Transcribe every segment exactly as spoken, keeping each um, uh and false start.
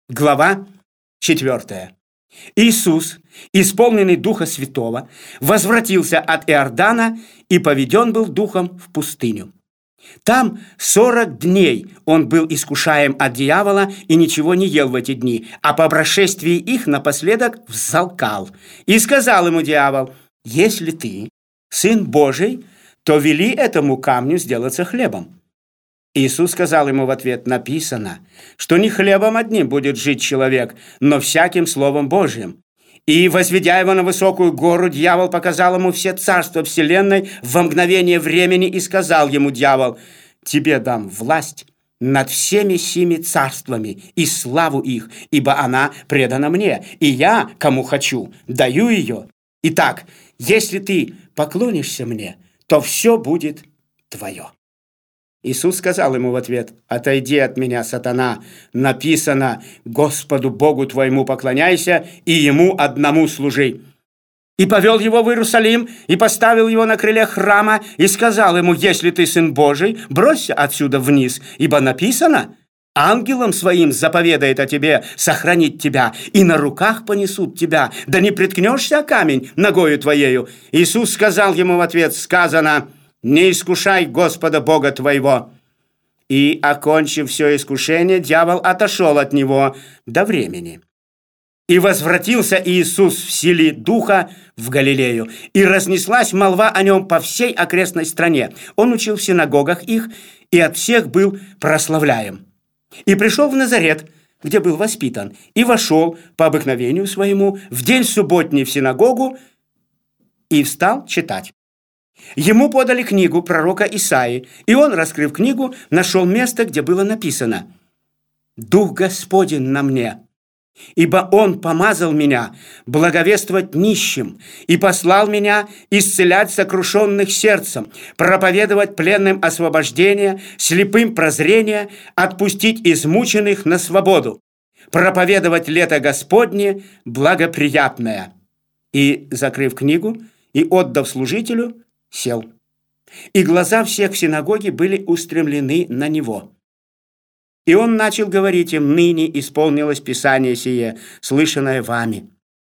Глава четвертая. Иисус, исполненный Духа Святого, возвратился от Иордана и поведен был Духом в пустыню. Там сорок дней он был искушаем от дьявола и ничего не ел в эти дни, а по прошествии их напоследок взалкал. И сказал ему дьявол: «Если ты Сын Божий, то вели этому камню сделаться хлебом». Иисус сказал ему в ответ: «Написано, что не хлебом одним будет жить человек, но всяким Словом Божьим». И, возведя его на высокую гору, дьявол показал ему все царства вселенной во мгновение времени и сказал ему дьявол: «Тебе дам власть над всеми сими царствами и славу их, ибо она предана мне, и я, кому хочу, даю ее. Итак, если ты поклонишься мне, то все будет твое». Иисус сказал ему в ответ: «Отойди от меня, сатана, написано: Господу Богу твоему поклоняйся и Ему одному служи». И повел его в Иерусалим, и поставил его на крыле храма, и сказал ему: «Если ты Сын Божий, бросься отсюда вниз, ибо написано: ангелам своим заповедает о тебе сохранить тебя, и на руках понесут тебя, да не приткнешься о камень ногою твоею». Иисус сказал ему в ответ: «Сказано: не искушай Господа Бога твоего». И, окончив все искушение, дьявол отошел от него до времени. И возвратился Иисус в силе Духа в Галилею, и разнеслась молва о нем по всей окрестной стране. Он учил в синагогах их, и от всех был прославляем. И пришел в Назарет, где был воспитан, и вошел по обыкновению своему в день субботний в синагогу, и встал читать. Ему подали книгу пророка Исаии, и он, раскрыв книгу, нашел место, где было написано: «Дух Господень на мне, ибо Он помазал меня благовествовать нищим и послал меня исцелять сокрушенных сердцем, проповедовать пленным освобождение, слепым прозрение, отпустить измученных на свободу, проповедовать лето Господне благоприятное». И, закрыв книгу и отдав служителю, сел. И глаза всех в синагоге были устремлены на него. И он начал говорить им: «Ныне исполнилось Писание сие, слышанное вами».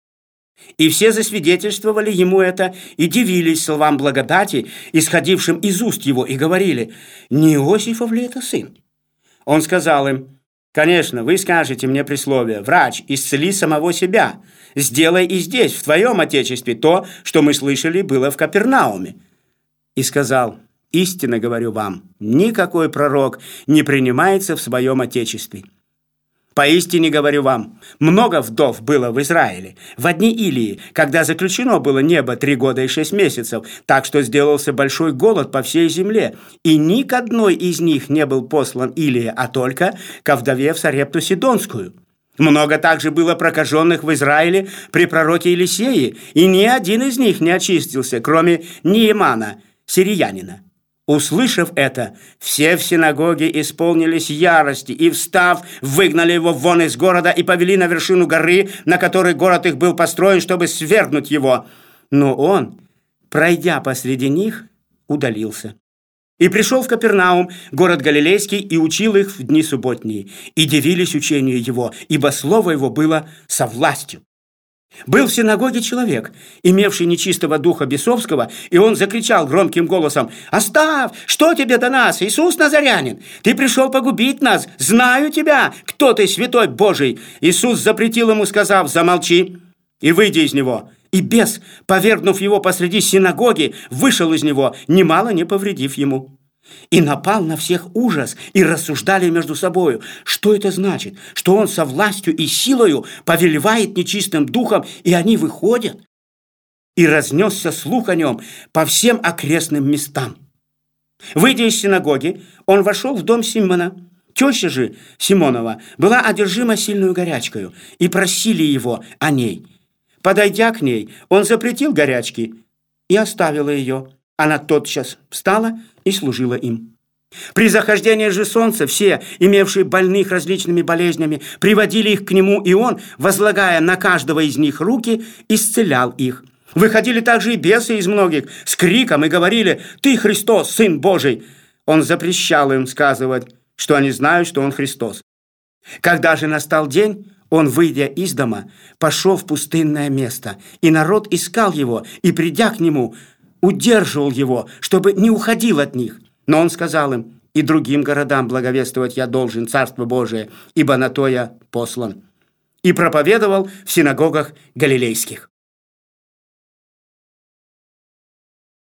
И все засвидетельствовали ему это и дивились словам благодати, исходившим из уст его, и говорили: «Не Иосифов ли это сын?» Он сказал им: «Конечно, вы скажете мне присловие: врач, исцели самого себя, сделай и здесь, в твоем отечестве, то, что мы слышали, было в Капернауме». И сказал: «Истинно говорю вам, никакой пророк не принимается в своем отечестве. Поистине говорю вам, много вдов было в Израиле в одни Илии, когда заключено было небо три года и шесть месяцев, так что сделался большой голод по всей земле, и ни к одной из них не был послан Илия, а только ко вдове в Сарепту Сидонскую. Много также было прокаженных в Израиле при пророке Елисее, и ни один из них не очистился, кроме Неемана, сириянина». Услышав это, все в синагоге исполнились ярости, и, встав, выгнали его вон из города и повели на вершину горы, на которой город их был построен, чтобы свергнуть его. Но он, пройдя посреди них, удалился. И пришел в Капернаум, город Галилейский, и учил их в дни субботние. И дивились учению его, ибо слово его было со властью. Был в синагоге человек, имевший нечистого духа бесовского, и он закричал громким голосом: «Оставь! Что тебе до нас, Иисус Назарянин? Ты пришел погубить нас! Знаю тебя, кто ты, святой Божий!» Иисус запретил ему, сказав: «Замолчи и выйди из него». И бес, повергнув его посреди синагоги, вышел из него, немало не повредив ему. И напал на всех ужас, и рассуждали между собою, что это значит, что он со властью и силою повелевает нечистым духом, и они выходят. И разнесся слух о нем по всем окрестным местам. Выйдя из синагоги, он вошел в дом Симона. Теща же Симонова была одержима сильную горячкою, и просили его о ней. Подойдя к ней, он запретил горячки и оставила ее. Она тотчас встала и служила им. При захождении же солнца все, имевшие больных различными болезнями, приводили их к нему, и он, возлагая на каждого из них руки, исцелял их. Выходили также и бесы из многих с криком и говорили: «Ты Христос, Сын Божий!» Он запрещал им сказывать, что они знают, что он Христос. Когда же настал день, он, выйдя из дома, пошел в пустынное место, и народ искал его, и, придя к нему, удерживал его, чтобы не уходил от них. Но он сказал им: «И другим городам благовествовать я должен Царство Божие, ибо на то я послан». И проповедовал в синагогах галилейских.